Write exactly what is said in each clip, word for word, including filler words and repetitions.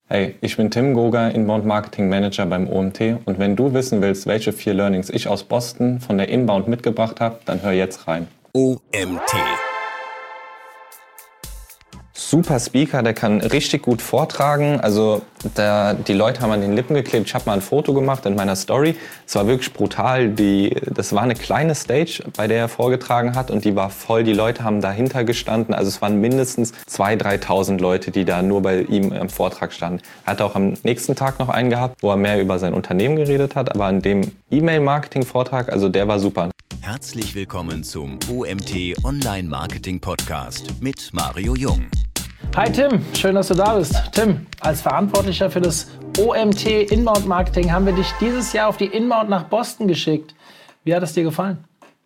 Hey, ich bin Tim Goger, Inbound Marketing Manager beim O M T und wenn du wissen willst, welche vier Learnings ich aus Boston von der Inbound mitgebracht habe, dann hör jetzt rein. O M T. Super Speaker, der kann richtig gut vortragen. Also der, die Leute haben an den Lippen geklebt. Ich habe mal ein Foto gemacht in meiner Story. Es war wirklich brutal. Die, das war eine kleine Stage, bei der er vorgetragen hat und die war voll. Die Leute haben dahinter gestanden. Also es waren mindestens zweitausend, dreitausend Leute, die da nur bei ihm im Vortrag standen. Er hat auch am nächsten Tag noch einen gehabt, wo er mehr über sein Unternehmen geredet hat. Aber an dem E-Mail-Marketing-Vortrag, also der war super. Herzlich willkommen zum O M T Online Marketing Podcast mit Mario Jung. Hi Tim, schön, dass du da bist. Tim, als Verantwortlicher für das O M T Inbound Marketing haben wir dich dieses Jahr auf die Inbound nach Boston geschickt. Wie hat es dir gefallen?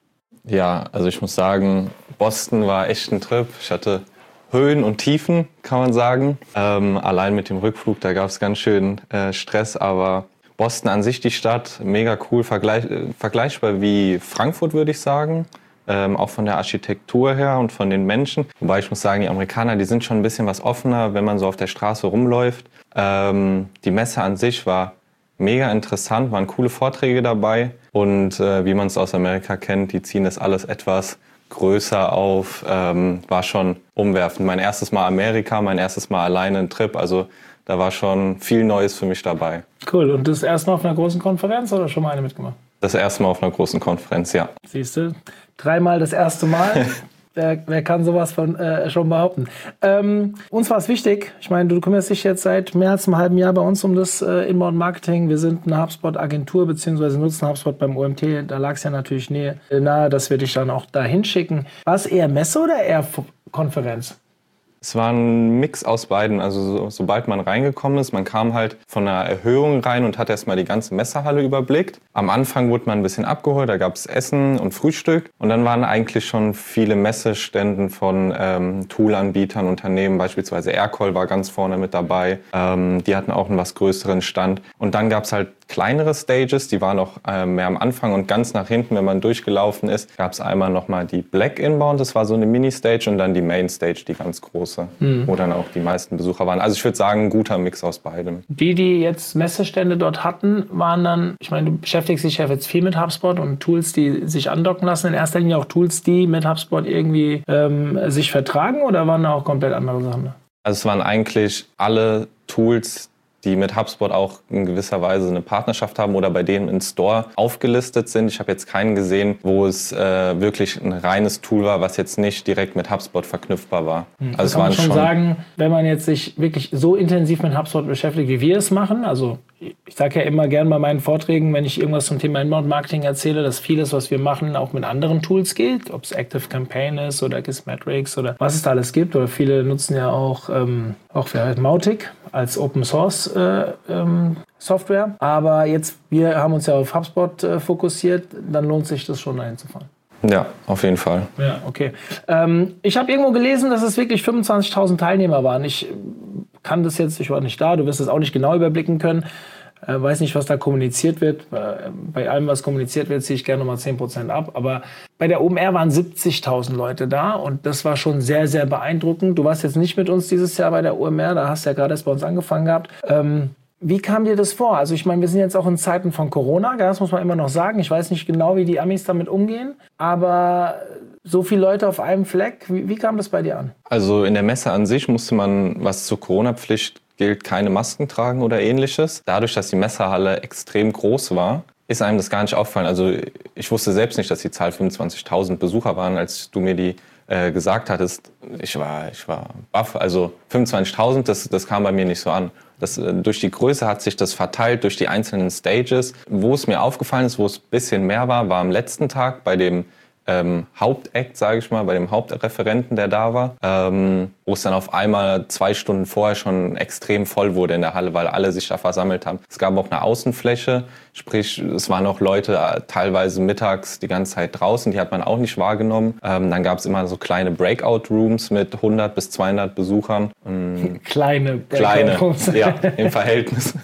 Ja, also ich muss sagen, Boston war echt ein Trip. Ich hatte Höhen und Tiefen, kann man sagen. Ähm, allein mit dem Rückflug, da gab es ganz schön äh, Stress, aber Boston an sich, die Stadt, mega cool, vergleich, äh, vergleichbar wie Frankfurt, würde ich sagen. Ähm, auch von der Architektur her und von den Menschen. Wobei ich muss sagen, die Amerikaner, die sind schon ein bisschen was offener, wenn man so auf der Straße rumläuft. Ähm, die Messe an sich war mega interessant, waren coole Vorträge dabei. Und äh, wie man es aus Amerika kennt, die ziehen das alles etwas größer auf. Ähm, war schon umwerfend. Mein erstes Mal Amerika, mein erstes Mal alleine ein Trip. Also da war schon viel Neues für mich dabei. Cool. Und das erste Mal auf einer großen Konferenz oder schon mal eine mitgemacht? Das erste Mal auf einer großen Konferenz, ja. Siehst du, dreimal das erste Mal. wer, wer kann sowas von, äh, schon behaupten? Ähm, uns war es wichtig. Ich meine, du kümmerst dich jetzt seit mehr als einem halben Jahr bei uns um das äh, Inbound Marketing. Wir sind eine HubSpot-Agentur, beziehungsweise nutzen HubSpot beim O M T. Da lag es ja natürlich nahe, nahe, dass wir dich dann auch dahin schicken. War es eher Messe oder eher Konferenz? Es war ein Mix aus beiden. Also so, sobald man reingekommen ist, man kam halt von einer Erhöhung rein und hat erstmal die ganze Messehalle überblickt. Am Anfang wurde man ein bisschen abgeholt, da gab es Essen und Frühstück. Und dann waren eigentlich schon viele Messeständen von ähm, Toolanbietern, Unternehmen, beispielsweise Aircall war ganz vorne mit dabei. Ähm, die hatten auch einen was größeren Stand. Und dann gab es halt kleinere Stages, die waren noch äh, mehr am Anfang und ganz nach hinten, wenn man durchgelaufen ist, gab es einmal nochmal die Black Inbound, das war so eine Mini-Stage und dann die Main Stage, die ganz große, mhm. wo dann auch die meisten Besucher waren. Also ich würde sagen, ein guter Mix aus beidem. Die, die jetzt Messestände dort hatten, waren dann, ich meine, du beschäftigst dich ja jetzt viel mit HubSpot und Tools, die sich andocken lassen, in erster Linie auch Tools, die mit HubSpot irgendwie ähm, sich vertragen oder waren da auch komplett andere Sachen? Also es waren eigentlich alle Tools, die mit HubSpot auch in gewisser Weise eine Partnerschaft haben oder bei denen im Store aufgelistet sind. Ich habe jetzt keinen gesehen, wo es äh, wirklich ein reines Tool war, was jetzt nicht direkt mit HubSpot verknüpfbar war. Mhm. Also kann man schon sagen, wenn man jetzt sich wirklich so intensiv mit HubSpot beschäftigt, wie wir es machen, also ich sage ja immer gern bei meinen Vorträgen, wenn ich irgendwas zum Thema Inbound Marketing erzähle, dass vieles, was wir machen, auch mit anderen Tools geht, ob es Active Campaign ist oder Gizmetrics oder was es da alles gibt. Oder viele nutzen ja auch, ähm, auch für Mautic als Open Source äh, ähm, Software. Aber jetzt, wir haben uns ja auf HubSpot äh, fokussiert, dann lohnt sich das schon, dahin zu fahren. Ja, auf jeden Fall. Ja, okay. Ähm, ich habe irgendwo gelesen, dass es wirklich fünfundzwanzigtausend Teilnehmer waren. Ich kann das jetzt, ich war nicht da, du wirst es auch nicht genau überblicken können. Äh, weiß nicht, was da kommuniziert wird. Äh, bei allem, was kommuniziert wird, ziehe ich gerne nochmal zehn Prozent ab. Aber bei der O M R waren siebzigtausend Leute da und das war schon sehr, sehr beeindruckend. Du warst jetzt nicht mit uns dieses Jahr bei der O M R, da hast du ja gerade erst bei uns angefangen gehabt. Ähm, Wie kam dir das vor? Also ich meine, wir sind jetzt auch in Zeiten von Corona, das muss man immer noch sagen. Ich weiß nicht genau, wie die Amis damit umgehen, aber so viele Leute auf einem Fleck, wie, wie kam das bei dir an? Also in der Messe an sich musste man, was zur Corona-Pflicht gilt, keine Masken tragen oder ähnliches. Dadurch, dass die Messehalle extrem groß war, ist einem das gar nicht aufgefallen. Also ich wusste selbst nicht, dass die Zahl fünfundzwanzigtausend Besucher waren, als du mir die äh, gesagt hattest. Ich war, ich war baff. Also fünfundzwanzigtausend, das, das kam bei mir nicht so an. Das, durch die Größe hat sich das verteilt, durch die einzelnen Stages. Wo es mir aufgefallen ist, wo es ein bisschen mehr war, war am letzten Tag bei dem ähm, Hauptakt, sage ich mal, bei dem Hauptreferenten, der da war, ähm, wo es dann auf einmal zwei Stunden vorher schon extrem voll wurde in der Halle, weil alle sich da versammelt haben. Es gab auch eine Außenfläche, sprich, es waren auch Leute teilweise mittags die ganze Zeit draußen, die hat man auch nicht wahrgenommen. Ähm, dann gab es immer so kleine Breakout-Rooms mit hundert bis zweihundert Besuchern. Ähm, kleine Kleine, ja, im Verhältnis.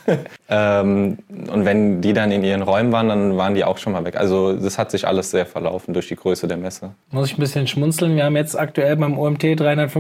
ähm, und wenn die dann in ihren Räumen waren, dann waren die auch schon mal weg. Also das hat sich alles sehr verlaufen durch die Größe der Messe. Muss ich ein bisschen schmunzeln. Wir haben jetzt aktuell beim O M T dreihundertfünfzig bis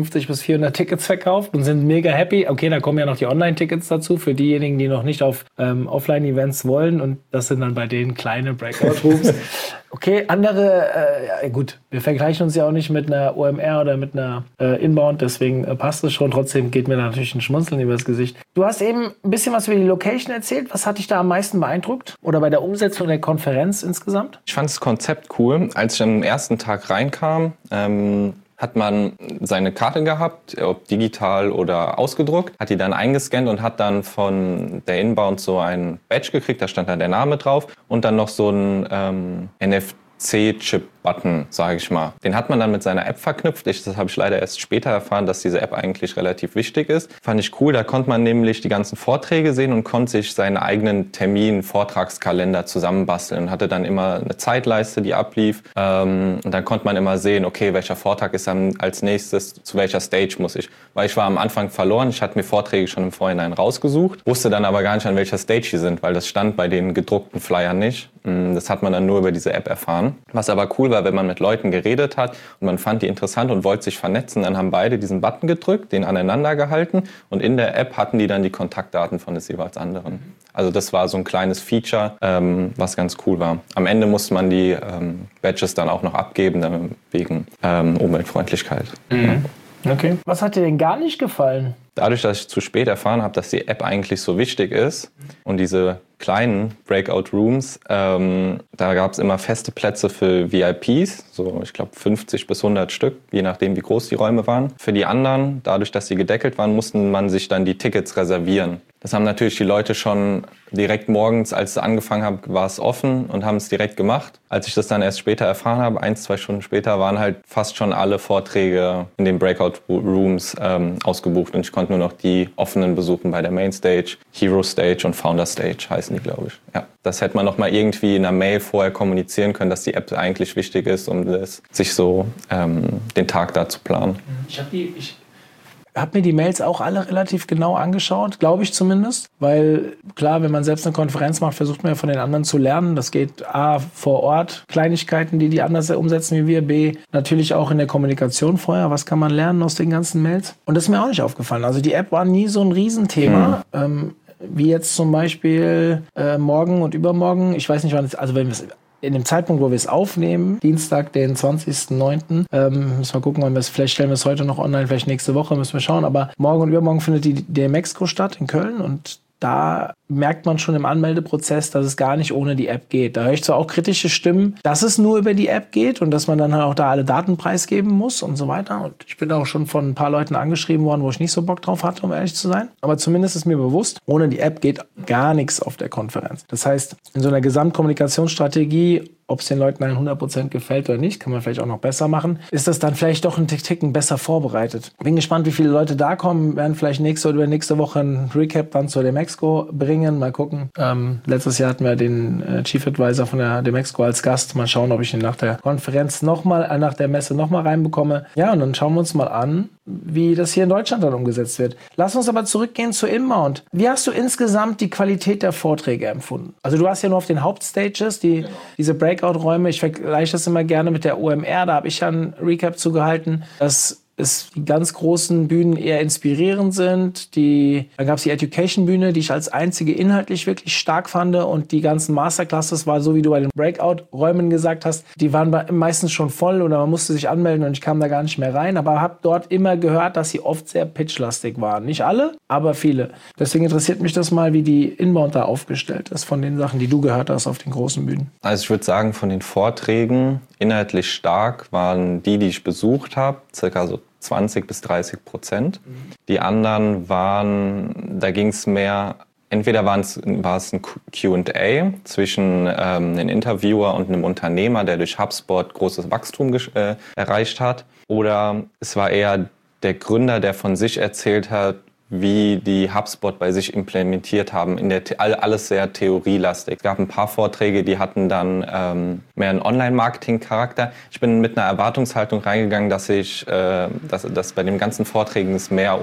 vierhundert Tickets verkauft und sind mega happy. Okay, da kommen ja noch die Online-Tickets dazu für diejenigen, die noch nicht auf ähm, Offline-Events wollen. Und das sind dann bei denen kleine Breakout-Rooms. Okay, andere, äh, ja, gut, wir vergleichen uns ja auch nicht mit einer O M R oder mit einer äh, Inbound, deswegen äh, passt es schon. Trotzdem geht mir natürlich ein Schmunzeln übers Gesicht. Du hast eben ein bisschen was über die Location erzählt. Was hat dich da am meisten beeindruckt? Oder bei der Umsetzung der Konferenz insgesamt? Ich fand das Konzept cool. Als ich am ersten Tag reinkam, ähm, hat man seine Karte gehabt, ob digital oder ausgedruckt, hat die dann eingescannt und hat dann von der Inbound so ein Badge gekriegt, da stand dann der Name drauf und dann noch so ein ähm, N F C-Chip-Button, sage ich mal. Den hat man dann mit seiner App verknüpft. Ich, das habe ich leider erst später erfahren, dass diese App eigentlich relativ wichtig ist. Fand ich cool. Da konnte man nämlich die ganzen Vorträge sehen und konnte sich seinen eigenen Termin, Vortragskalender zusammenbasteln und hatte dann immer eine Zeitleiste, die ablief. Ähm, und dann konnte man immer sehen, okay, welcher Vortrag ist dann als nächstes, zu welcher Stage muss ich. Weil ich war am Anfang verloren. Ich hatte mir Vorträge schon im Vorhinein rausgesucht, wusste dann aber gar nicht, an welcher Stage die sind, weil das stand bei den gedruckten Flyern nicht. Das hat man dann nur über diese App erfahren. Was aber cool war, wenn man mit Leuten geredet hat und man fand die interessant und wollte sich vernetzen, dann haben beide diesen Button gedrückt, den aneinander gehalten und in der App hatten die dann die Kontaktdaten von des jeweils anderen. Also das war so ein kleines Feature, ähm, was ganz cool war. Am Ende musste man die ähm, Badges dann auch noch abgeben, dann wegen ähm, Umweltfreundlichkeit. Mhm. Okay. Was hat dir denn gar nicht gefallen? Dadurch, dass ich zu spät erfahren habe, dass die App eigentlich so wichtig ist und diese kleinen Breakout-Rooms, ähm, da gab es immer feste Plätze für V I Ps, so ich glaube fünfzig bis hundert Stück, je nachdem wie groß die Räume waren. Für die anderen, dadurch, dass sie gedeckelt waren, mussten man sich dann die Tickets reservieren. Das haben natürlich die Leute schon direkt morgens, als es angefangen habe, war es offen und haben es direkt gemacht. Als ich das dann erst später erfahren habe, ein, zwei Stunden später, waren halt fast schon alle Vorträge in den Breakout-Rooms ähm, ausgebucht und ich konnte nur noch die offenen besuchen bei der Mainstage, Hero Stage und Founder Stage heißen die, glaube ich. Ja. Das hätte man noch mal irgendwie in einer Mail vorher kommunizieren können, dass die App eigentlich wichtig ist, um das, sich so ähm, den Tag da zu planen. Ich habe die... Ich habe mir die Mails auch alle relativ genau angeschaut, glaube ich zumindest. Weil klar, wenn man selbst eine Konferenz macht, versucht man ja von den anderen zu lernen. Das geht A, vor Ort, Kleinigkeiten, die die anders umsetzen wie wir. B, natürlich auch in der Kommunikation vorher. Was kann man lernen aus den ganzen Mails? Und das ist mir auch nicht aufgefallen. Also die App war nie so ein Riesenthema. Hm. Ähm, wie jetzt zum Beispiel äh, morgen und übermorgen. Ich weiß nicht, wann es, also wenn wir es in dem Zeitpunkt, wo wir es aufnehmen, Dienstag, den zwanzigsten neunten Ähm, müssen wir gucken, ob wir es, vielleicht stellen wir es heute noch online, vielleicht nächste Woche, müssen wir schauen. Aber morgen und übermorgen findet die D M Expo statt in Köln und da merkt man schon im Anmeldeprozess, dass es gar nicht ohne die App geht. Da höre ich zwar auch kritische Stimmen, dass es nur über die App geht und dass man dann halt auch da alle Daten preisgeben muss und so weiter. Und ich bin auch schon von ein paar Leuten angeschrieben worden, wo ich nicht so Bock drauf hatte, um ehrlich zu sein. Aber zumindest ist mir bewusst, ohne die App geht gar nichts auf der Konferenz. Das heißt, in so einer Gesamtkommunikationsstrategie, ob es den Leuten hundert Prozent gefällt oder nicht, kann man vielleicht auch noch besser machen, ist das dann vielleicht doch ein Ticken besser vorbereitet. Bin gespannt, wie viele Leute da kommen, werden vielleicht nächste oder nächste Woche ein Recap dann zur Demexco bringen, mal gucken. Ähm, letztes Jahr hatten wir den äh, Chief Advisor von der Demexco als Gast, mal schauen, ob ich ihn nach der Konferenz nochmal, äh, nach der Messe nochmal reinbekomme. Ja, und dann schauen wir uns mal an, wie das hier in Deutschland dann umgesetzt wird. Lass uns aber zurückgehen zu Inbound. Wie hast du insgesamt die Qualität der Vorträge empfunden? Also du warst ja nur auf den Hauptstages, die, diese Breakout-Räume. Ich vergleiche das immer gerne mit der O M R. Da habe ich ja ein Recap zugehalten, dass es die ganz großen Bühnen eher inspirierend sind. Die, dann gab es die Education-Bühne, die ich als einzige inhaltlich wirklich stark fand. Und die ganzen Masterclasses war so, wie du bei den Breakout-Räumen gesagt hast, die waren bei, meistens schon voll oder man musste sich anmelden und ich kam da gar nicht mehr rein. Aber habe dort immer gehört, dass sie oft sehr pitchlastig waren. Nicht alle, aber viele. Deswegen interessiert mich das mal, wie die Inbound da aufgestellt ist von den Sachen, die du gehört hast auf den großen Bühnen. Also ich würde sagen, von den Vorträgen inhaltlich stark waren die, die ich besucht habe, circa so zwanzig bis dreißig Prozent. Mhm. Die anderen waren, da ging es mehr, entweder war es ein Q und A zwischen ähm, einem Interviewer und einem Unternehmer, der durch HubSpot großes Wachstum äh, erreicht hat, oder es war eher der Gründer, der von sich erzählt hat, wie die HubSpot bei sich implementiert haben, in der alles sehr theorielastig. Es gab ein paar Vorträge, die hatten dann ähm, mehr einen Online-Marketing-Charakter. Ich bin mit einer Erwartungshaltung reingegangen, dass ich, äh, dass, dass bei den ganzen Vorträgen es mehr um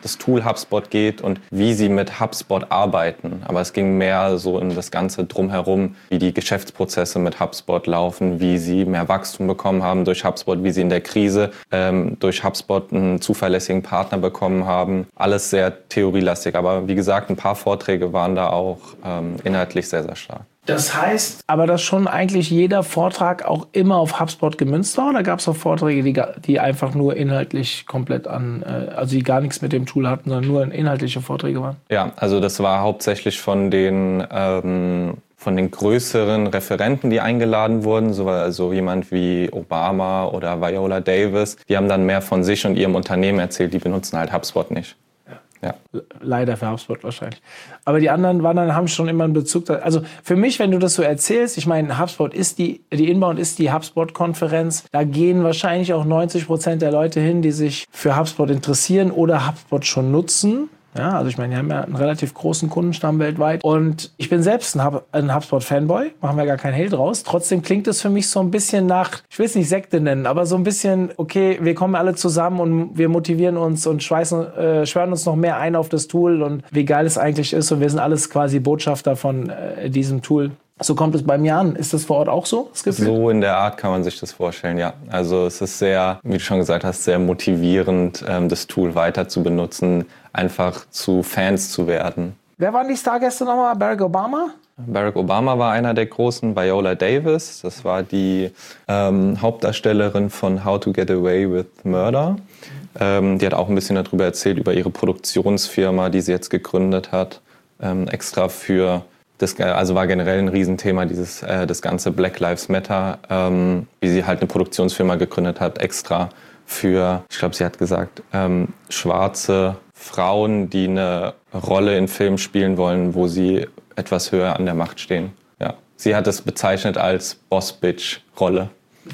das Tool HubSpot geht und wie sie mit HubSpot arbeiten. Aber es ging mehr so in das Ganze drumherum, wie die Geschäftsprozesse mit HubSpot laufen, wie sie mehr Wachstum bekommen haben durch HubSpot, wie sie in der Krise ähm, durch HubSpot einen zuverlässigen Partner bekommen haben. Alles sehr theorielastig. Aber wie gesagt, ein paar Vorträge waren da auch ähm, inhaltlich sehr, sehr stark. Das heißt aber, dass schon eigentlich jeder Vortrag auch immer auf HubSpot gemünzt war? Oder gab es auch Vorträge, die, die einfach nur inhaltlich komplett an, also die gar nichts mit dem Tool hatten, sondern nur inhaltliche Vorträge waren? Ja, also das war hauptsächlich von den, ähm, von den größeren Referenten, die eingeladen wurden, so also jemand wie Obama oder Viola Davis. Die haben dann mehr von sich und ihrem Unternehmen erzählt, die benutzen halt HubSpot nicht. Ja. Leider für HubSpot wahrscheinlich. Aber die anderen waren dann, haben schon immer einen Bezug da. Also für mich, wenn du das so erzählst, ich meine, HubSpot ist die, die Inbound ist die HubSpot-Konferenz. Da gehen wahrscheinlich auch neunzig Prozent der Leute hin, die sich für HubSpot interessieren oder HubSpot schon nutzen. Ja, also ich meine, die haben ja einen relativ großen Kundenstamm weltweit. Und ich bin selbst ein, Hub, ein HubSpot-Fanboy, machen wir gar keinen Hehl draus. Trotzdem klingt es für mich so ein bisschen nach, ich will es nicht Sekte nennen, aber so ein bisschen, okay, wir kommen alle zusammen und wir motivieren uns und schweißen, äh, schwören uns noch mehr ein auf das Tool und wie geil es eigentlich ist. Und wir sind alles quasi Botschafter von äh, diesem Tool. So kommt es bei mir an. Ist das vor Ort auch so? So in der Art kann man sich das vorstellen, ja. Also es ist sehr, wie du schon gesagt hast, sehr motivierend, ähm, das Tool weiter zu benutzen, einfach zu Fans zu werden. Wer waren die Stargäste nochmal? Barack Obama? Barack Obama war einer der großen, Viola Davis, das war die ähm, Hauptdarstellerin von How to Get Away with Murder. Ähm, die hat auch ein bisschen darüber erzählt, über ihre Produktionsfirma, die sie jetzt gegründet hat, ähm, extra für... Das also war generell ein Riesenthema, dieses, äh, das ganze Black Lives Matter, ähm, wie sie halt eine Produktionsfirma gegründet hat, extra für, ich glaube, sie hat gesagt, ähm, schwarze Frauen, die eine Rolle in Filmen spielen wollen, wo sie etwas höher an der Macht stehen. Ja. Sie hat es bezeichnet als Boss-Bitch-Rolle.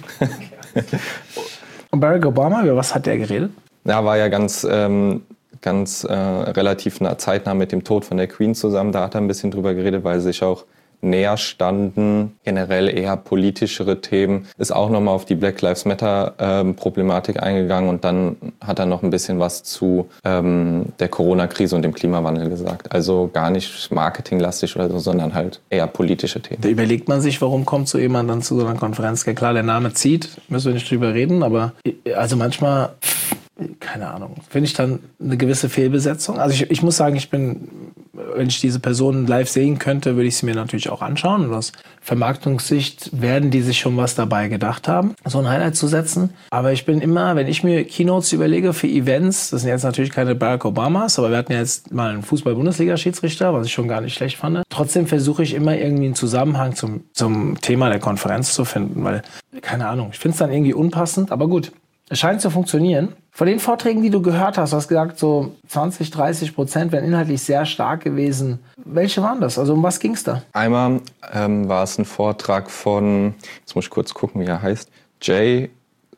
Und Barack Obama, über was hat der geredet? Ja, war ja ganz... Ähm, ganz äh, relativ zeitnah mit dem Tod von der Queen zusammen. Da hat er ein bisschen drüber geredet, weil sie sich auch näher standen. Generell eher politischere Themen. Ist auch nochmal auf die Black Lives Matter ähm, Problematik eingegangen und dann hat er noch ein bisschen was zu ähm, der Corona-Krise und dem Klimawandel gesagt. Also gar nicht marketinglastig oder so, sondern halt eher politische Themen. Da überlegt man sich, warum kommt so jemand dann zu so einer Konferenz? Ja, klar, der Name zieht, müssen wir nicht drüber reden, aber also manchmal... Keine Ahnung, finde ich dann eine gewisse Fehlbesetzung. Also ich, ich muss sagen, ich bin, wenn ich diese Person live sehen könnte, würde ich sie mir natürlich auch anschauen. Und aus Vermarktungssicht werden die sich schon was dabei gedacht haben, so ein Highlight zu setzen. Aber ich bin immer, wenn ich mir Keynotes überlege für Events, das sind jetzt natürlich keine Barack Obamas, aber wir hatten ja jetzt mal einen Fußball-Bundesliga-Schiedsrichter, was ich schon gar nicht schlecht fand. Trotzdem versuche ich immer irgendwie einen Zusammenhang zum, zum Thema der Konferenz zu finden, weil, keine Ahnung, ich finde es dann irgendwie unpassend, aber gut. Es scheint zu funktionieren. Von den Vorträgen, die du gehört hast, du hast gesagt, so zwanzig, dreißig Prozent wären inhaltlich sehr stark gewesen. Welche waren das? Also um was ging es da? Einmal ähm, war es ein Vortrag von, jetzt muss ich kurz gucken, wie er heißt, Jay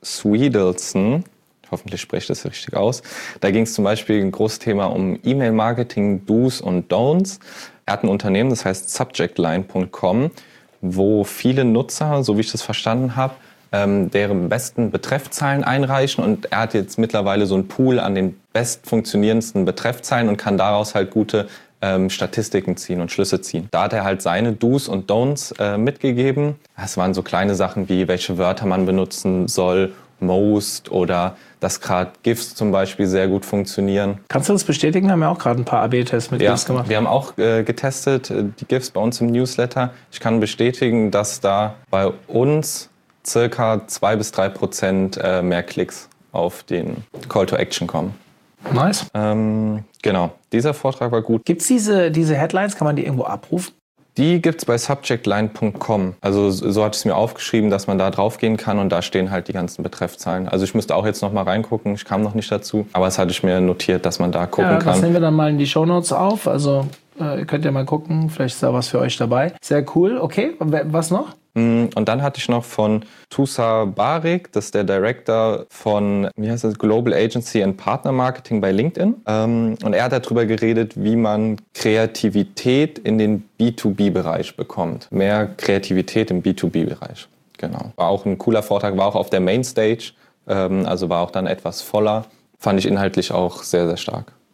Swedelson. Hoffentlich spreche ich das richtig aus. Da ging es zum Beispiel ein großes Thema um E-Mail-Marketing, Do's und Don'ts. Er hat ein Unternehmen, das heißt subjectline punkt com, wo viele Nutzer, so wie ich das verstanden habe, Ähm, deren besten Betreffzeilen einreichen und er hat jetzt mittlerweile so einen Pool an den best funktionierendsten Betreffzeilen und kann daraus halt gute ähm, Statistiken ziehen und Schlüsse ziehen. Da hat er halt seine Do's und Don'ts äh, mitgegeben. Es waren so kleine Sachen wie, welche Wörter man benutzen soll, most oder dass gerade GIFs zum Beispiel sehr gut funktionieren. Kannst du das bestätigen? Wir haben ja auch gerade ein paar A B Tests mit ja, GIFs gemacht. Wir haben auch äh, getestet, äh, die GIFs bei uns im Newsletter. Ich kann bestätigen, dass da bei uns circa zwei bis drei Prozent äh, mehr Klicks auf den Call to Action kommen. Nice. Ähm, genau, dieser Vortrag war gut. Gibt es diese, diese Headlines, kann man die irgendwo abrufen? Die gibt's bei subjectline punkt com. Also so hatte ich es mir aufgeschrieben, dass man da drauf gehen kann und da stehen halt die ganzen Betreffzahlen. Also ich müsste auch jetzt noch mal reingucken, ich kam noch nicht dazu, aber das hatte ich mir notiert, dass man da gucken ja, kann. Das nehmen wir dann mal in die Shownotes auf, also äh, könnt ihr mal gucken, vielleicht ist da was für euch dabei. Sehr cool, okay, was noch? Und dann hatte ich noch von Tusa Barik, das ist der Director von, wie heißt das, Global Agency and Partner Marketing bei LinkedIn. Und er hat darüber geredet, wie man Kreativität in den B zwei B Bereich bekommt. Mehr Kreativität im B zwei B Bereich. Genau. War auch ein cooler Vortrag, war auch auf der Mainstage, also war auch dann etwas voller. Fand ich inhaltlich auch sehr, sehr stark.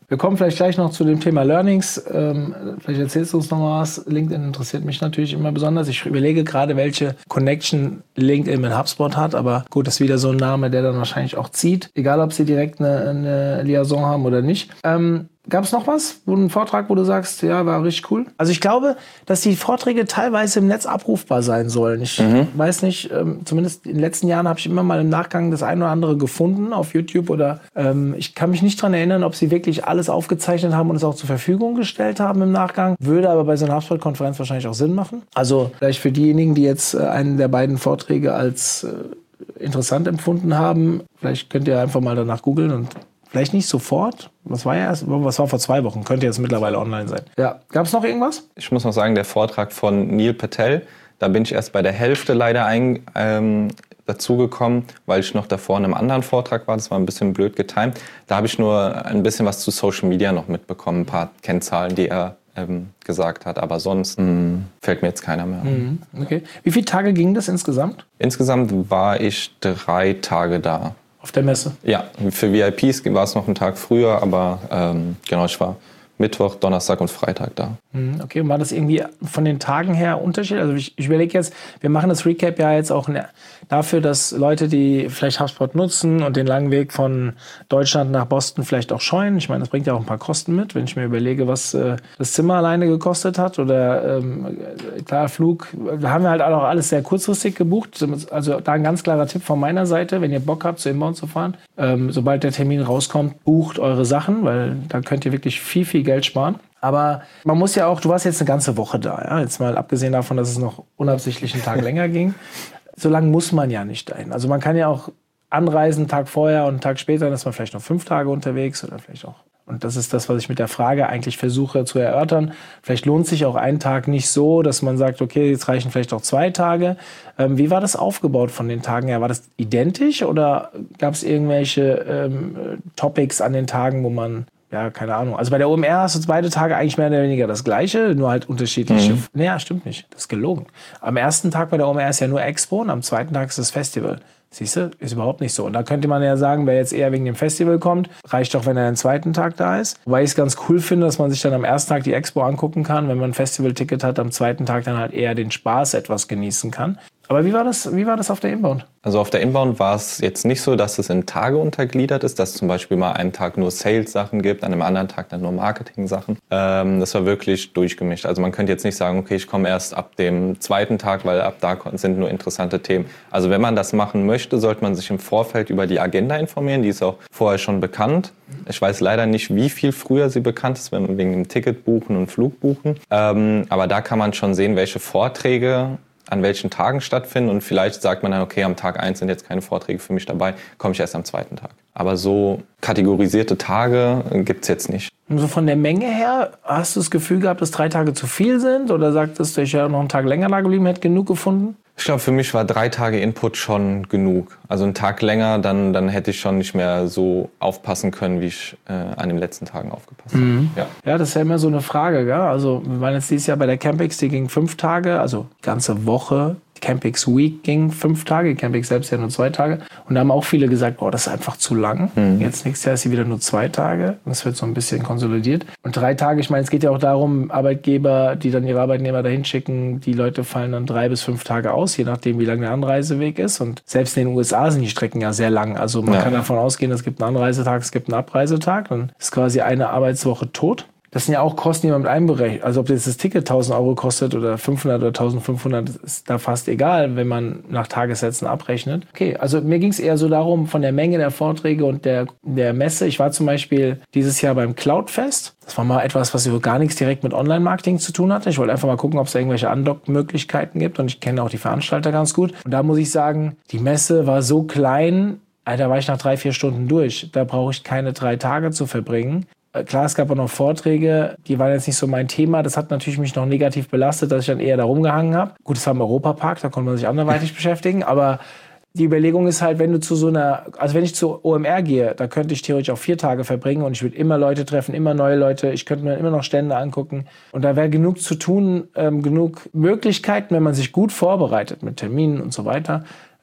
Wir kommen vielleicht gleich noch zu dem Thema Learnings. Ähm, vielleicht erzählst du uns noch mal was. LinkedIn interessiert mich natürlich immer besonders. Ich überlege gerade, welche Connection LinkedIn mit HubSpot hat. Aber gut, das ist wieder so ein Name, der dann wahrscheinlich auch zieht. Egal, ob sie direkt eine, eine Liaison haben oder nicht. Ähm, Gab es noch was? Wo ein Vortrag, wo du sagst, ja, war richtig cool? Also ich glaube, dass die Vorträge teilweise im Netz abrufbar sein sollen. Ich mhm. weiß nicht, ähm, zumindest in den letzten Jahren habe ich immer mal im Nachgang das eine oder andere gefunden auf YouTube oder ähm, ich kann mich nicht dran erinnern, ob sie wirklich alles aufgezeichnet haben und es auch zur Verfügung gestellt haben im Nachgang. Würde aber bei so einer HubSpot-Konferenz wahrscheinlich auch Sinn machen. Also vielleicht für diejenigen, die jetzt äh, einen der beiden Vorträge als äh, interessant empfunden haben, vielleicht könnt ihr einfach mal danach googeln und vielleicht nicht sofort. Was war ja erst? Was war vor zwei Wochen? Könnte jetzt mittlerweile online sein. Ja. Gab es noch irgendwas? Ich muss noch sagen, der Vortrag von Neil Patel, da bin ich erst bei der Hälfte leider ein, ähm, dazugekommen, weil ich noch davor in einem anderen Vortrag war. Das war ein bisschen blöd getimt. Da habe ich nur ein bisschen was zu Social Media noch mitbekommen. Ein paar Kennzahlen, die er ähm, gesagt hat. Aber sonst mh, fällt mir jetzt keiner mehr an. Mhm. Okay. Wie viele Tage ging das insgesamt? Insgesamt war ich drei Tage da. Auf der Messe? Ja, für V I Ps war es noch einen Tag früher, aber ähm, genau, ich war Mittwoch, Donnerstag und Freitag da. Okay, und war das irgendwie von den Tagen her unterschiedlich? Also ich, ich überlege jetzt, wir machen das Recap ja jetzt auch dafür, dass Leute, die vielleicht HubSpot nutzen und den langen Weg von Deutschland nach Boston vielleicht auch scheuen. Ich meine, das bringt ja auch ein paar Kosten mit, wenn ich mir überlege, was äh, das Zimmer alleine gekostet hat oder ähm, klar, Flug. Da haben wir halt auch alles sehr kurzfristig gebucht. Also da ein ganz klarer Tipp von meiner Seite, wenn ihr Bock habt, zu Inbound zu fahren, ähm, sobald der Termin rauskommt, bucht eure Sachen, weil da könnt ihr wirklich viel, viel Geld sparen. Aber man muss ja auch, du warst jetzt eine ganze Woche da, ja? Jetzt mal abgesehen davon, dass es noch unabsichtlich einen Tag länger ging. So lange muss man ja nicht dahin. Also man kann ja auch anreisen, einen Tag vorher und einen Tag später, dann ist man vielleicht noch fünf Tage unterwegs oder vielleicht auch. Und das ist das, was ich mit der Frage eigentlich versuche zu erörtern. Vielleicht lohnt sich auch ein Tag nicht so, dass man sagt, okay, jetzt reichen vielleicht auch zwei Tage. Ähm, wie war das aufgebaut von den Tagen her? War das identisch oder gab es irgendwelche ähm, Topics an den Tagen, wo man... Ja, keine Ahnung. Also bei der O M R hast du beide Tage eigentlich mehr oder weniger das Gleiche, nur halt unterschiedliche. Mhm. Naja, stimmt nicht. Das ist gelogen. Am ersten Tag bei der O M R ist ja nur Expo und am zweiten Tag ist das Festival. Siehst du, ist überhaupt nicht so. Und da könnte man ja sagen, wer jetzt eher wegen dem Festival kommt, reicht doch, wenn er den zweiten Tag da ist. Wobei ich es ganz cool finde, dass man sich dann am ersten Tag die Expo angucken kann, wenn man ein Festival-Ticket hat, am zweiten Tag dann halt eher den Spaß etwas genießen kann. Aber wie war das, wie war das auf der Inbound? Also auf der Inbound war es jetzt nicht so, dass es in Tage untergliedert ist, dass es zum Beispiel mal einen Tag nur Sales-Sachen gibt, an einem anderen Tag dann nur Marketing-Sachen. Ähm, das war wirklich durchgemischt. Also man könnte jetzt nicht sagen, okay, ich komme erst ab dem zweiten Tag, weil ab da sind nur interessante Themen. Also wenn man das machen möchte, sollte man sich im Vorfeld über die Agenda informieren. Die ist auch vorher schon bekannt. Ich weiß leider nicht, wie viel früher sie bekannt ist, wenn man wegen dem Ticket buchen und Flug buchen. Ähm, aber da kann man schon sehen, welche Vorträge an welchen Tagen stattfinden und vielleicht sagt man dann, okay, am Tag eins sind jetzt keine Vorträge für mich dabei, komme ich erst am zweiten Tag. Aber so kategorisierte Tage gibt's jetzt nicht. Und so von der Menge her, hast du das Gefühl gehabt, dass drei Tage zu viel sind oder sagtest du, ich wäre noch einen Tag länger da geblieben, hätte genug gefunden? Ich glaube, für mich war drei Tage Input schon genug. Also einen Tag länger, dann, dann hätte ich schon nicht mehr so aufpassen können, wie ich äh, an den letzten Tagen aufgepasst habe. Mhm. Ja. ja, das ist ja immer so eine Frage. Gell? Also wir waren jetzt dieses Jahr bei der Campix, die ging fünf Tage, also ganze Woche. Die Campix Week ging fünf Tage, die Campix selbst ja nur zwei Tage. Und da haben auch viele gesagt, boah, das ist einfach zu lang. Mhm. Jetzt nächstes Jahr ist sie wieder nur zwei Tage. Das wird so ein bisschen konsolidiert. Und drei Tage, ich meine, es geht ja auch darum, Arbeitgeber, die dann ihre Arbeitnehmer dahin schicken, die Leute fallen dann drei bis fünf Tage aus, je nachdem, wie lang der Anreiseweg ist. Und selbst in den U S A sind die Strecken ja sehr lang. Also man ja. kann davon ausgehen, es gibt einen Anreisetag, es gibt einen Abreisetag. Dann ist quasi eine Arbeitswoche tot. Das sind ja auch Kosten, die man mit einberechnet. Also ob jetzt das Ticket tausend Euro kostet oder fünfhundert oder eintausendfünfhundert, ist da fast egal, wenn man nach Tagessätzen abrechnet. Okay, also mir ging es eher so darum, von der Menge der Vorträge und der, der Messe. Ich war zum Beispiel dieses Jahr beim Cloudfest. Das war mal etwas, was so gar nichts direkt mit Online-Marketing zu tun hatte. Ich wollte einfach mal gucken, ob es da irgendwelche Undock-Möglichkeiten gibt. Und ich kenne auch die Veranstalter ganz gut. Und da muss ich sagen, die Messe war so klein, da war ich nach drei, vier Stunden durch. Da brauche ich keine drei Tage zu verbringen. Klar, es gab auch noch Vorträge, die waren jetzt nicht so mein Thema. Das hat natürlich mich noch negativ belastet, dass ich dann eher da rumgehangen habe. Gut, es war im Europapark, da konnte man sich anderweitig beschäftigen. Aber die Überlegung ist halt, wenn du zu so einer, also wenn ich zur O M R gehe, da könnte ich theoretisch auch vier Tage verbringen und ich würde immer Leute treffen, immer neue Leute. Ich könnte mir immer noch Stände angucken. Und da wäre genug zu tun, ähm, genug Möglichkeiten, wenn man sich gut vorbereitet mit Terminen und so weiter.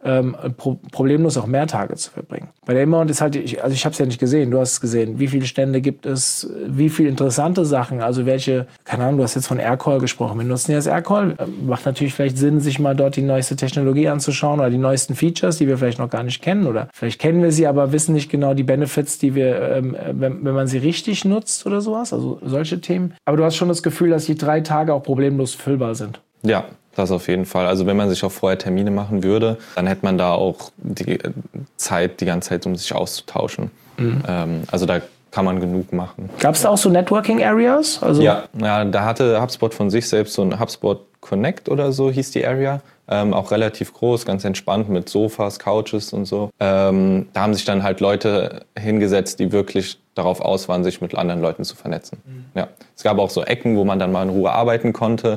ähm, pro- problemlos auch mehr Tage zu verbringen. Bei der Inbound ist halt, ich, also ich habe es ja nicht gesehen, du hast es gesehen, wie viele Stände gibt es, wie viele interessante Sachen, also welche, keine Ahnung, du hast jetzt von Aircall gesprochen, wir nutzen ja das Aircall, macht natürlich vielleicht Sinn, sich mal dort die neueste Technologie anzuschauen oder die neuesten Features, die wir vielleicht noch gar nicht kennen oder vielleicht kennen wir sie, aber wissen nicht genau die Benefits, die wir, ähm, wenn, wenn man sie richtig nutzt oder sowas, also solche Themen. Aber du hast schon das Gefühl, dass die drei Tage auch problemlos füllbar sind. Ja, das auf jeden Fall. Also wenn man sich auch vorher Termine machen würde, dann hätte man da auch die Zeit, die ganze Zeit, um sich auszutauschen. Mhm. Ähm, also da kann man genug machen. Gab es da auch so Networking-Areas? Also ja, ja, da hatte HubSpot von sich selbst so ein HubSpot Connect oder so hieß die Area. Ähm, auch relativ groß, ganz entspannt mit Sofas, Couches und so. Ähm, da haben sich dann halt Leute hingesetzt, die wirklich darauf aus waren, sich mit anderen Leuten zu vernetzen. Mhm. Ja. Es gab auch so Ecken, wo man dann mal in Ruhe arbeiten konnte.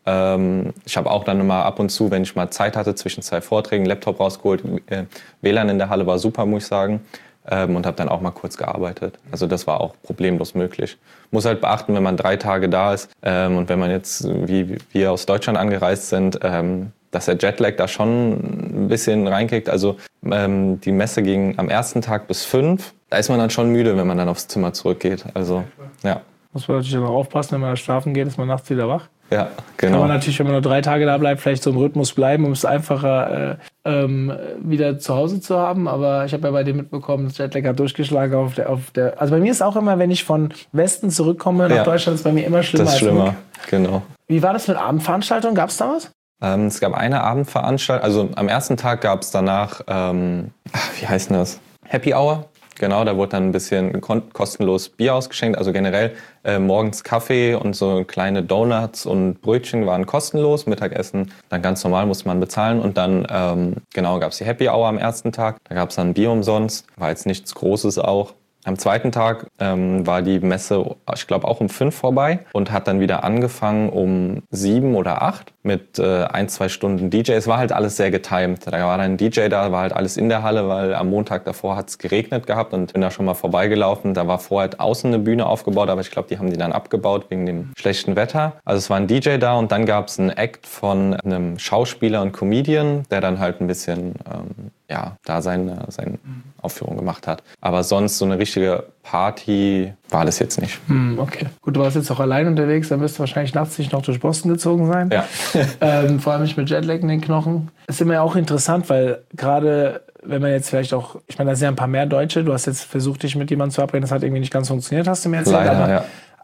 Ähm, ich habe auch dann mal ab und zu, wenn ich mal Zeit hatte, zwischen zwei Vorträgen, Laptop rausgeholt. Äh, W L A N in der Halle war super, muss ich sagen. Ähm, und habe dann auch mal kurz gearbeitet. Also das war auch problemlos möglich. Muss halt beachten, wenn man drei Tage da ist ähm, und wenn man jetzt, wie wir aus Deutschland angereist sind, ähm, dass der Jetlag da schon ein bisschen reinkriegt. Also ähm, die Messe ging am ersten Tag bis fünf. Da ist man dann schon müde, wenn man dann aufs Zimmer zurückgeht. Also, ja. Muss man natürlich aber aufpassen, wenn man da schlafen geht, ist man nachts wieder wach. Ja, genau. Kann man natürlich, wenn man nur drei Tage da bleibt, vielleicht so im Rhythmus bleiben, um es einfacher äh, ähm, wieder zu Hause zu haben. Aber ich habe ja bei dir mitbekommen, das Jetlag hat durchgeschlagen auf der, auf der. Also bei mir ist auch immer, wenn ich von Westen zurückkomme nach ja. Deutschland, ist bei mir immer schlimmer. Das ist schlimmer, als genau. Wie war das mit Abendveranstaltungen? Gab es da was? Ähm, es gab eine Abendveranstaltung, also am ersten Tag gab es danach, ähm, wie heißt denn das? Happy Hour. Genau, da wurde dann ein bisschen kostenlos Bier ausgeschenkt. Also generell äh, morgens Kaffee und so kleine Donuts und Brötchen waren kostenlos. Mittagessen dann ganz normal, musste man bezahlen. Und dann ähm, genau gab es die Happy Hour am ersten Tag. Da gab es dann Bier umsonst. War jetzt nichts Großes auch. Am zweiten Tag ähm, war die Messe, ich glaube, auch um fünf vorbei und hat dann wieder angefangen um sieben oder acht mit äh, ein, zwei Stunden D J. Es war halt alles sehr getimed. Da war dann ein D J da, war halt alles in der Halle, weil am Montag davor hat es geregnet gehabt und bin da schon mal vorbeigelaufen. Da war vorher außen eine Bühne aufgebaut, aber ich glaube, die haben die dann abgebaut wegen dem schlechten Wetter. Also es war ein D J da und dann gab es einen Act von einem Schauspieler und Comedian, der dann halt ein bisschen ähm, ja, da seine, seine Aufführung gemacht hat. Aber sonst so eine richtige Party war das jetzt nicht. Hm, okay. Gut, du warst jetzt auch allein unterwegs, dann wirst du wahrscheinlich nachts nicht noch durch Boston gezogen sein. Ja. ähm, vor allem nicht mit Jetlag in den Knochen. Das ist immer ja auch interessant, weil gerade wenn man jetzt vielleicht auch, ich meine, da sind ja ein paar mehr Deutsche, du hast jetzt versucht, dich mit jemandem zu verabreden, das hat irgendwie nicht ganz funktioniert, hast du mir erzählt. Leider, aber, ja.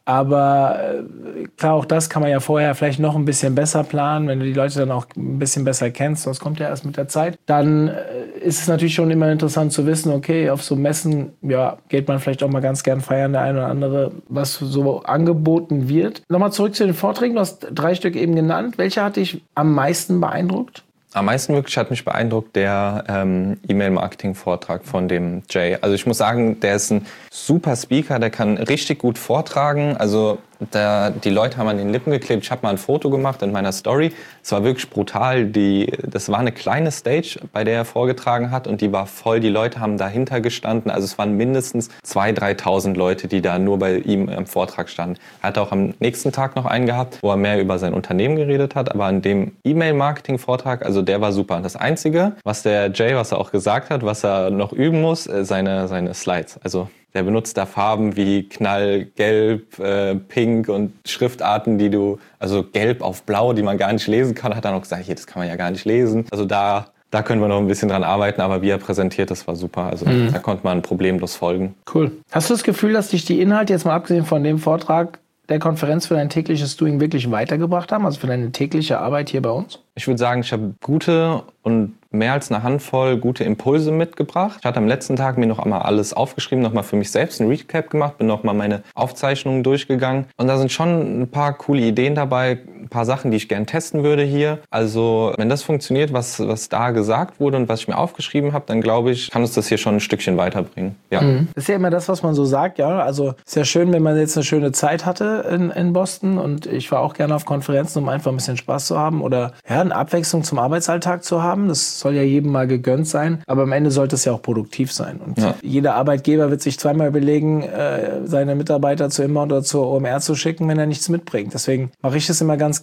Aber klar, auch das kann man ja vorher vielleicht noch ein bisschen besser planen, wenn du die Leute dann auch ein bisschen besser kennst, das kommt ja erst mit der Zeit. Dann ist es natürlich schon immer interessant zu wissen, okay, auf so Messen, ja, geht man vielleicht auch mal ganz gern feiern, der eine oder andere, was so angeboten wird. Nochmal zurück zu den Vorträgen, du hast drei Stück eben genannt. Welcher hat dich am meisten beeindruckt? Am meisten wirklich hat mich beeindruckt der ähm, E-Mail-Marketing-Vortrag von dem Jay. Also ich muss sagen, der ist ein super Speaker, der kann richtig gut vortragen. Also da, die Leute haben an den Lippen geklebt. Ich habe mal ein Foto gemacht in meiner Story. Es war wirklich brutal. Die, das war eine kleine Stage, bei der er vorgetragen hat und die war voll. Die Leute haben dahinter gestanden. Also es waren mindestens zweitausend, dreitausend Leute, die da nur bei ihm im Vortrag standen. Er hat auch am nächsten Tag noch einen gehabt, wo er mehr über sein Unternehmen geredet hat. Aber an dem E-Mail-Marketing-Vortrag, also der war super. Das Einzige, was der Jay, was er auch gesagt hat, was er noch üben muss, seine, seine Slides. Also der benutzt da Farben wie Knallgelb, äh, Pink und Schriftarten, die du, also Gelb auf Blau, die man gar nicht lesen kann, hat er noch gesagt, hier, das kann man ja gar nicht lesen. Also da, da können wir noch ein bisschen dran arbeiten, aber wie er präsentiert, das war super. Also mhm. da konnte man problemlos folgen. Cool. Hast du das Gefühl, dass dich die Inhalte, jetzt mal abgesehen von dem Vortrag der Konferenz, für dein tägliches Doing wirklich weitergebracht haben, also für deine tägliche Arbeit hier bei uns? Ich würde sagen, ich habe gute und mehr als eine Handvoll gute Impulse mitgebracht. Ich hatte am letzten Tag mir noch einmal alles aufgeschrieben, nochmal für mich selbst ein Recap gemacht, bin nochmal meine Aufzeichnungen durchgegangen. Und da sind schon ein paar coole Ideen dabei, ein paar Sachen, die ich gerne testen würde hier. Also wenn das funktioniert, was, was da gesagt wurde und was ich mir aufgeschrieben habe, dann glaube ich, kann uns das hier schon ein Stückchen weiterbringen. Ja. Mhm. Das ist ja immer das, was man so sagt, ja. Also ist ja schön, wenn man jetzt eine schöne Zeit hatte in, in Boston und ich war auch gerne auf Konferenzen, um einfach ein bisschen Spaß zu haben oder ja, eine Abwechslung zum Arbeitsalltag zu haben. Das soll ja jedem mal gegönnt sein, aber am Ende sollte es ja auch produktiv sein. Und ja. jeder Arbeitgeber wird sich zweimal überlegen, äh, seine Mitarbeiter zur Inbound oder zur O M R zu schicken, wenn er nichts mitbringt. Deswegen mache ich das immer ganz gerne.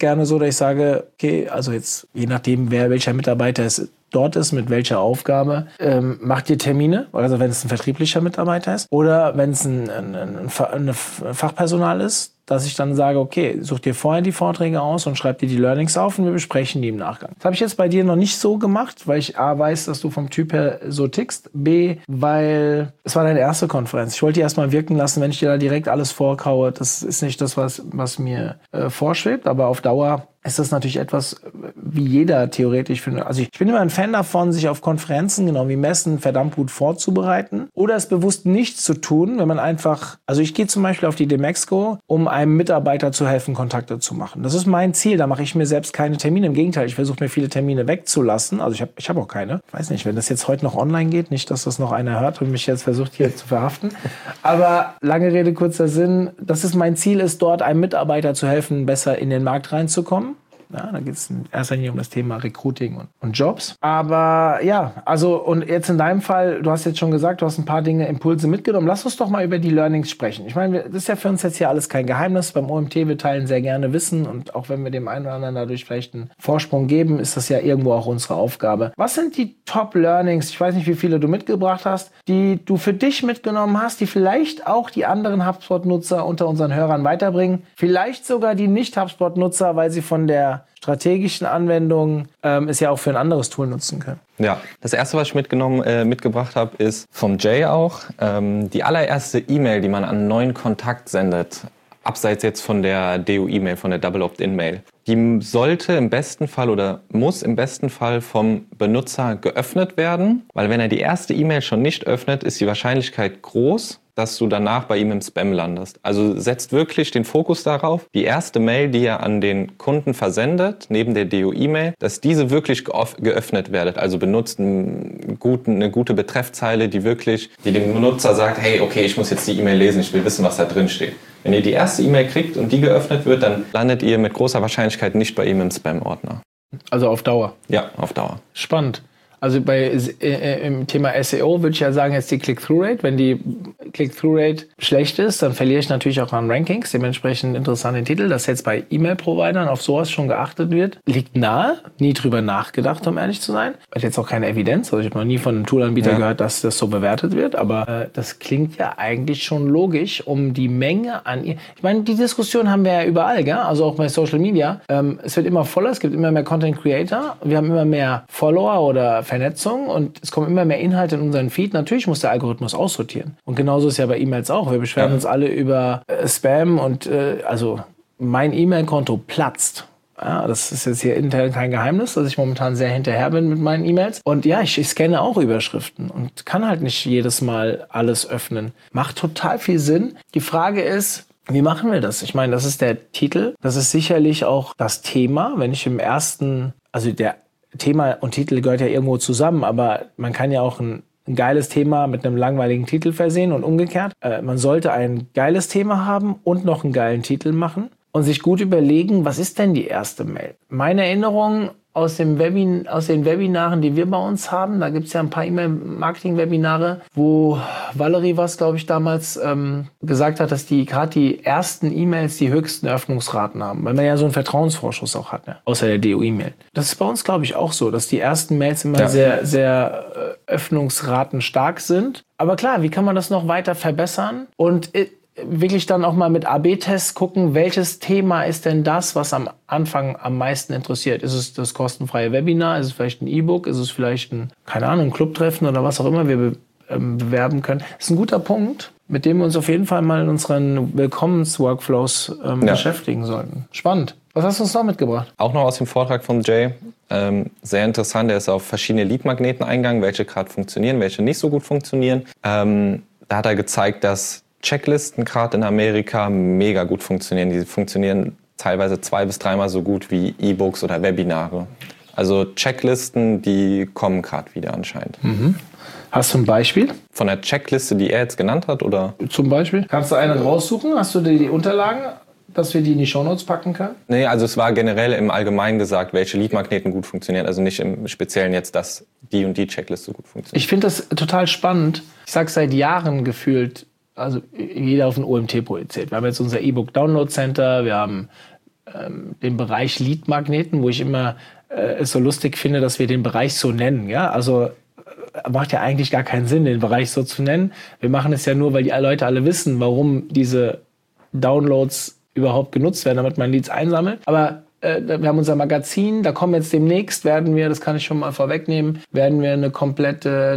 gerne so, dass ich sage, okay, also jetzt je nachdem, wer welcher Mitarbeiter es dort ist, mit welcher Aufgabe, ähm, macht ihr Termine, also wenn es ein vertrieblicher Mitarbeiter ist oder wenn es ein, ein, ein, ein Fachpersonal ist, dass ich dann sage, okay, such dir vorher die Vorträge aus und schreib dir die Learnings auf und wir besprechen die im Nachgang. Das habe ich jetzt bei dir noch nicht so gemacht, weil ich A, weiß, dass du vom Typ her so tickst, B, weil es war deine erste Konferenz. Ich wollte die erstmal wirken lassen, wenn ich dir da direkt alles vorkaue. Das ist nicht das, was, was mir äh, vorschwebt, aber auf Dauer ist das natürlich etwas, wie jeder theoretisch findet. Also ich bin immer ein Fan davon, sich auf Konferenzen, genau wie Messen, verdammt gut vorzubereiten oder es bewusst nicht zu tun, wenn man einfach, also ich gehe zum Beispiel auf die Demexco, um einem Mitarbeiter zu helfen, Kontakte zu machen. Das ist mein Ziel, da mache ich mir selbst keine Termine. Im Gegenteil, ich versuche mir viele Termine wegzulassen. Also ich habe ich hab auch keine. Ich weiß nicht, wenn das jetzt heute noch online geht, nicht, dass das noch einer hört und mich jetzt versucht hier zu verhaften. Aber lange Rede, kurzer Sinn, das ist mein Ziel, ist dort einem Mitarbeiter zu helfen, besser in den Markt reinzukommen. Ja, da geht es in erster Linie um das Thema Recruiting und, und Jobs. Aber ja, also und jetzt in deinem Fall, du hast jetzt schon gesagt, du hast ein paar Dinge, Impulse mitgenommen. Lass uns doch mal über die Learnings sprechen. Ich meine, das ist ja für uns jetzt hier alles kein Geheimnis. Beim O M T, wir teilen sehr gerne Wissen und auch wenn wir dem einen oder anderen dadurch vielleicht einen Vorsprung geben, ist das ja irgendwo auch unsere Aufgabe. Was sind die Top-Learnings, ich weiß nicht, wie viele du mitgebracht hast, die du für dich mitgenommen hast, die vielleicht auch die anderen HubSpot-Nutzer unter unseren Hörern weiterbringen? Vielleicht sogar die Nicht-HubSpot-Nutzer, weil sie von der strategischen Anwendungen ähm, es ja auch für ein anderes Tool nutzen können. Ja, das erste, was ich mitgenommen, äh, mitgebracht habe, ist vom Jay auch. Ähm, die allererste E-Mail, die man an einen neuen Kontakt sendet, abseits jetzt von der D U-E-Mail, von der Double Opt-in-Mail, die sollte im besten Fall oder muss im besten Fall vom Benutzer geöffnet werden, weil wenn er die erste E-Mail schon nicht öffnet, ist die Wahrscheinlichkeit groß, dass du danach bei ihm im Spam landest. Also setzt wirklich den Fokus darauf, die erste Mail, die er an den Kunden versendet, neben der D U-E-Mail, dass diese wirklich geöffnet wird. Also benutzt einen guten, eine gute Betreffzeile, die wirklich, die dem Benutzer sagt, hey, okay, ich muss jetzt die E-Mail lesen, ich will wissen, was da drin steht. Wenn ihr die erste E-Mail kriegt und die geöffnet wird, dann landet ihr mit großer Wahrscheinlichkeit nicht bei ihm im Spam-Ordner. Also auf Dauer? Ja, auf Dauer. Spannend. Also bei äh, im Thema S E O würde ich ja sagen, jetzt die Click-Through-Rate. Wenn die Click-Through-Rate schlecht ist, dann verliere ich natürlich auch an Rankings, dementsprechend interessante Titel. Dass jetzt bei E-Mail-Providern auf sowas schon geachtet wird, liegt nahe. Nie drüber nachgedacht, um ehrlich zu sein. Hat jetzt auch keine Evidenz. Also ich habe noch nie von einem Toolanbieter ja. gehört, dass das so bewertet wird. Aber äh, das klingt ja eigentlich schon logisch, um die Menge an... Ich meine, die Diskussion haben wir ja überall, gell? Also auch bei Social Media. Ähm, es wird immer voller, es gibt immer mehr Content-Creator. Wir haben immer mehr Follower oder Vernetzung und es kommen immer mehr Inhalte in unseren Feed. Natürlich muss der Algorithmus aussortieren. Und genauso ist ja bei E-Mails auch. Wir beschweren ja. uns alle über äh, Spam und äh, also mein E-Mail-Konto platzt. Ja, das ist jetzt hier intern kein Geheimnis, dass ich momentan sehr hinterher bin mit meinen E-Mails. Und ja, ich, ich scanne auch Überschriften und kann halt nicht jedes Mal alles öffnen. Macht total viel Sinn. Die Frage ist, wie machen wir das? Ich meine, das ist der Titel. Das ist sicherlich auch das Thema. Wenn ich im ersten, also der Thema und Titel gehört ja irgendwo zusammen, aber man kann ja auch ein, ein geiles Thema mit einem langweiligen Titel versehen und umgekehrt. Äh, man sollte ein geiles Thema haben und noch einen geilen Titel machen und sich gut überlegen, was ist denn die erste Mail? Meine Erinnerung aus, dem Webin, aus den Webinaren, die wir bei uns haben, da gibt es ja ein paar E-Mail-Marketing-Webinare, wo Valerie was, glaube ich, damals ähm, gesagt hat, dass die gerade die ersten E-Mails die höchsten Öffnungsraten haben, weil man ja so einen Vertrauensvorschuss auch hat, ne? Außer der D U-E-Mail. Das ist bei uns, glaube ich, auch so, dass die ersten Mails immer ja. sehr, sehr äh, Öffnungsraten stark sind. Aber klar, wie kann man das noch weiter verbessern? Und äh, wirklich dann auch mal mit A B Tests gucken, welches Thema ist denn das, was am Anfang am meisten interessiert. Ist es das kostenfreie Webinar? Ist es vielleicht ein E-Book? Ist es vielleicht ein, keine Ahnung, ein Clubtreffen oder was auch immer wir be- ähm, bewerben können? Das ist ein guter Punkt, mit dem wir uns auf jeden Fall mal in unseren Willkommens-Workflows ähm, ja. beschäftigen sollten. Spannend. Was hast du uns noch mitgebracht? Auch noch aus dem Vortrag von Jay. Ähm, sehr interessant. Er ist auf verschiedene Lead-Magneten eingegangen, welche gerade funktionieren, welche nicht so gut funktionieren. Ähm, da hat er gezeigt, dass Checklisten gerade in Amerika mega gut funktionieren. Die funktionieren teilweise zwei- bis dreimal so gut wie E-Books oder Webinare. Also Checklisten, die kommen gerade wieder anscheinend. Mhm. Hast du ein Beispiel? Von der Checkliste, die er jetzt genannt hat? Oder? Zum Beispiel? Kannst du eine raussuchen? Hast du die, die Unterlagen, dass wir die in die Shownotes packen können? Nee, also es war generell im Allgemeinen gesagt, welche Lead-Magneten gut funktionieren. Also nicht im Speziellen jetzt, dass die und die Checkliste gut funktioniert. Ich finde das total spannend. Ich sage seit Jahren gefühlt, also jeder auf ein O M T projiziert. Wir haben jetzt unser E-Book Download Center, wir haben ähm, den Bereich Lead-Magneten, wo ich immer äh, es so lustig finde, dass wir den Bereich so nennen. Ja? Also äh, macht ja eigentlich gar keinen Sinn, den Bereich so zu nennen. Wir machen es ja nur, weil die Leute alle wissen, warum diese Downloads überhaupt genutzt werden, damit man Leads einsammelt. Aber wir haben unser Magazin, da kommen jetzt demnächst, werden wir, das kann ich schon mal vorwegnehmen, werden wir eine komplette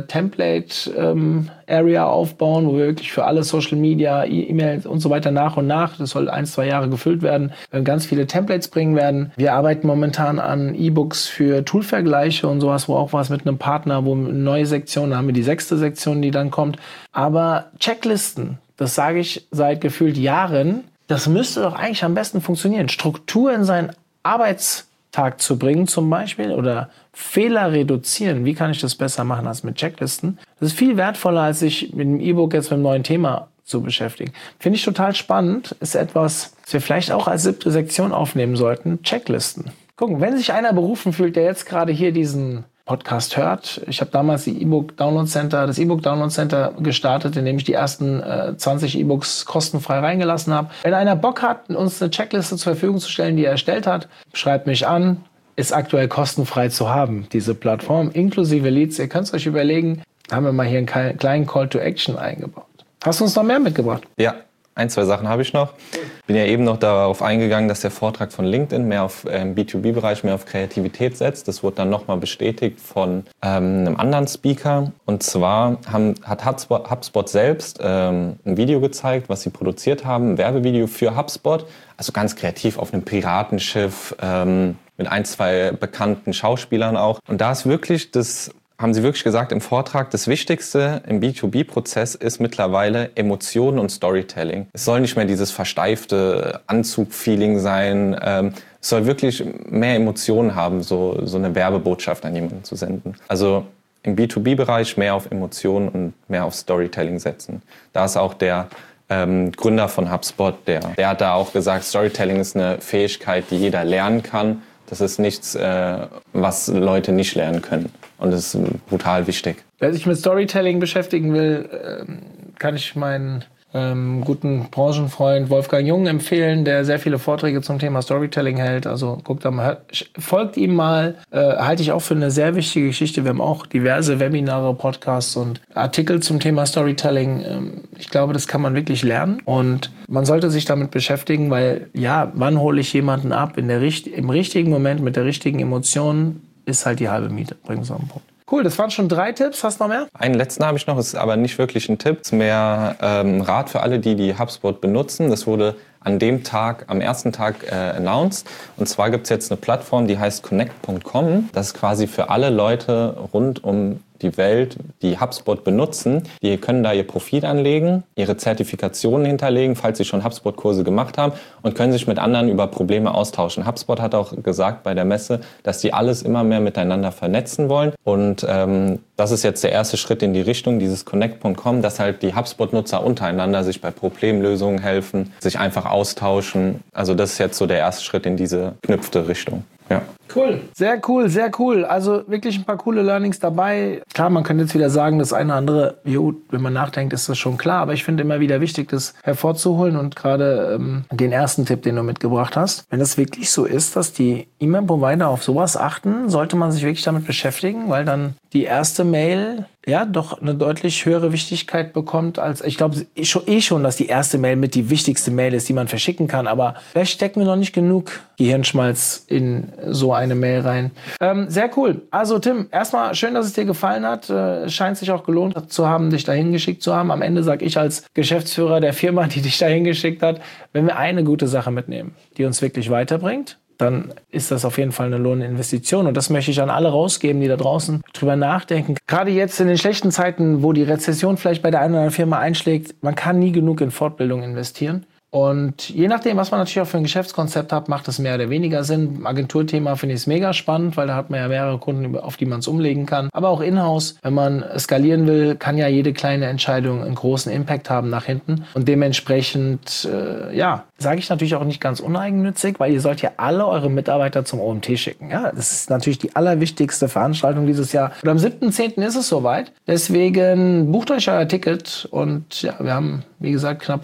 Template-Area ähm, aufbauen, wo wir wirklich für alle Social Media, E-Mails und so weiter nach und nach, das soll ein, zwei Jahre gefüllt werden, ganz viele Templates bringen werden. Wir arbeiten momentan an E-Books für Toolvergleiche und sowas, wo auch was mit einem Partner, wo eine neue Sektion, da haben wir die sechste Sektion, die dann kommt. Aber Checklisten, das sage ich seit gefühlt Jahren, das müsste doch eigentlich am besten funktionieren. Struktur in seinen Arbeitstag zu bringen zum Beispiel oder Fehler reduzieren. Wie kann ich das besser machen als mit Checklisten? Das ist viel wertvoller, als sich mit dem E-Book jetzt mit einem neuen Thema zu beschäftigen. Finde ich total spannend. Ist etwas, was wir vielleicht auch als siebte Sektion aufnehmen sollten. Checklisten. Gucken, wenn sich einer berufen fühlt, der jetzt gerade hier diesen Podcast hört. Ich habe damals die E-Book Download Center, das E-Book Download Center gestartet, indem ich die ersten äh, zwanzig E-Books kostenfrei reingelassen habe. Wenn einer Bock hat, uns eine Checkliste zur Verfügung zu stellen, die er erstellt hat, schreibt mich an. Ist aktuell kostenfrei zu haben, diese Plattform, inklusive Leads. Ihr könnt es euch überlegen, haben wir mal hier einen kleinen Call to Action eingebaut. Hast du uns noch mehr mitgebracht? Ja. Ein, zwei Sachen habe ich noch. Bin ja eben noch darauf eingegangen, dass der Vortrag von LinkedIn mehr auf ähm, B zwei B-Bereich, mehr auf Kreativität setzt. Das wurde dann nochmal bestätigt von ähm, einem anderen Speaker. Und zwar haben, hat HubSpot, HubSpot selbst ähm, ein Video gezeigt, was sie produziert haben, ein Werbevideo für HubSpot. Also ganz kreativ auf einem Piratenschiff ähm, mit ein, zwei bekannten Schauspielern auch. Und da ist wirklich das... haben sie wirklich gesagt im Vortrag, das Wichtigste im B zwei B-Prozess ist mittlerweile Emotionen und Storytelling. Es soll nicht mehr dieses versteifte Anzug-Feeling sein. Ähm, es soll wirklich mehr Emotionen haben, so, so eine Werbebotschaft an jemanden zu senden. Also im B zwei B-Bereich mehr auf Emotionen und mehr auf Storytelling setzen. Da ist auch der ähm, Gründer von HubSpot, der, der hat da auch gesagt, Storytelling ist eine Fähigkeit, die jeder lernen kann. Das ist nichts, äh, was Leute nicht lernen können. Und das ist brutal wichtig. Wer sich mit Storytelling beschäftigen will, kann ich meinen ähm, guten Branchenfreund Wolfgang Jung empfehlen, der sehr viele Vorträge zum Thema Storytelling hält. Also guckt da mal, folgt ihm mal. Äh, halte ich auch für eine sehr wichtige Geschichte. Wir haben auch diverse Webinare, Podcasts und Artikel zum Thema Storytelling. Ähm, ich glaube, das kann man wirklich lernen. Und man sollte sich damit beschäftigen, weil, ja, wann hole ich jemanden ab? In der, im richtigen Moment mit der richtigen Emotion ist halt die halbe Miete. Bringen wir es auf den Punkt. Cool, das waren schon drei Tipps. Hast du noch mehr? Einen letzten habe ich noch, ist aber nicht wirklich ein Tipp. Es ist mehr ähm, Rat für alle, die die HubSpot benutzen. Das wurde an dem Tag, am ersten Tag äh, announced. Und zwar gibt es jetzt eine Plattform, die heißt connect punkt com. Das ist quasi für alle Leute rund um die Welt, die HubSpot benutzen. Die können da ihr Profil anlegen, ihre Zertifikationen hinterlegen, falls sie schon HubSpot-Kurse gemacht haben und können sich mit anderen über Probleme austauschen. HubSpot hat auch gesagt bei der Messe, dass die alles immer mehr miteinander vernetzen wollen. Und ähm, das ist jetzt der erste Schritt in die Richtung, dieses connect punkt com, dass halt die HubSpot-Nutzer untereinander sich bei Problemlösungen helfen, sich einfach austauschen. Also das ist jetzt so der erste Schritt in diese knüpfte Richtung. Ja. Cool. Sehr cool, sehr cool. Also wirklich ein paar coole Learnings dabei. Klar, man könnte jetzt wieder sagen, das eine oder andere, jo, wenn man nachdenkt, ist das schon klar. Aber ich finde immer wieder wichtig, das hervorzuholen. Und gerade ähm, den ersten Tipp, den du mitgebracht hast. Wenn das wirklich so ist, dass die E-Mail-Provider auf sowas achten, sollte man sich wirklich damit beschäftigen, weil dann die erste Mail ja doch eine deutlich höhere Wichtigkeit bekommt als, ich glaube eh schon, dass die erste Mail mit die wichtigste Mail ist, die man verschicken kann. Aber vielleicht stecken wir noch nicht genug Gehirnschmalz in so eine Mail rein. Ähm, sehr cool. Also Tim, erstmal schön, dass es dir gefallen hat. Äh, scheint sich auch gelohnt zu haben, dich dahin geschickt zu haben. Am Ende sage ich als Geschäftsführer der Firma, die dich dahin geschickt hat, wenn wir eine gute Sache mitnehmen, die uns wirklich weiterbringt, dann ist das auf jeden Fall eine lohnende Investition. Und das möchte ich an alle rausgeben, die da draußen drüber nachdenken. Gerade jetzt in den schlechten Zeiten, wo die Rezession vielleicht bei der einen oder anderen Firma einschlägt, man kann nie genug in Fortbildung investieren. Und je nachdem, was man natürlich auch für ein Geschäftskonzept hat, macht es mehr oder weniger Sinn. Im Agenturthema finde ich es mega spannend, weil da hat man ja mehrere Kunden, auf die man es umlegen kann. Aber auch in-house, wenn man skalieren will, kann ja jede kleine Entscheidung einen großen Impact haben nach hinten. Und dementsprechend, äh, ja, sage ich natürlich auch nicht ganz uneigennützig, weil ihr sollt ja alle eure Mitarbeiter zum O M T schicken. Ja, das ist natürlich die allerwichtigste Veranstaltung dieses Jahr. Und am siebten zehnten ist es soweit. Deswegen bucht euch euer Ticket und ja, wir haben, wie gesagt, knapp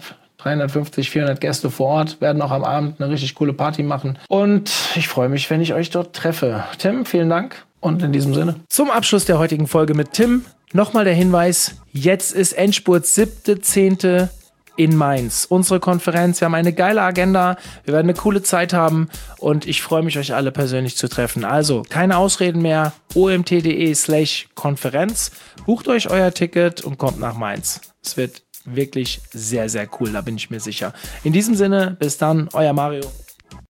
dreihundertfünfzig, vierhundert Gäste vor Ort, werden auch am Abend eine richtig coole Party machen. Und ich freue mich, wenn ich euch dort treffe. Tim, vielen Dank. Und in diesem Sinne. Zum Abschluss der heutigen Folge mit Tim nochmal der Hinweis, jetzt ist Endspurt siebter zehnter in Mainz. Unsere Konferenz, wir haben eine geile Agenda, wir werden eine coole Zeit haben und ich freue mich, euch alle persönlich zu treffen. Also, keine Ausreden mehr, omt.de slash Konferenz. Bucht euch euer Ticket und kommt nach Mainz. Es wird wirklich sehr, sehr cool, da bin ich mir sicher. In diesem Sinne, bis dann, euer Mario.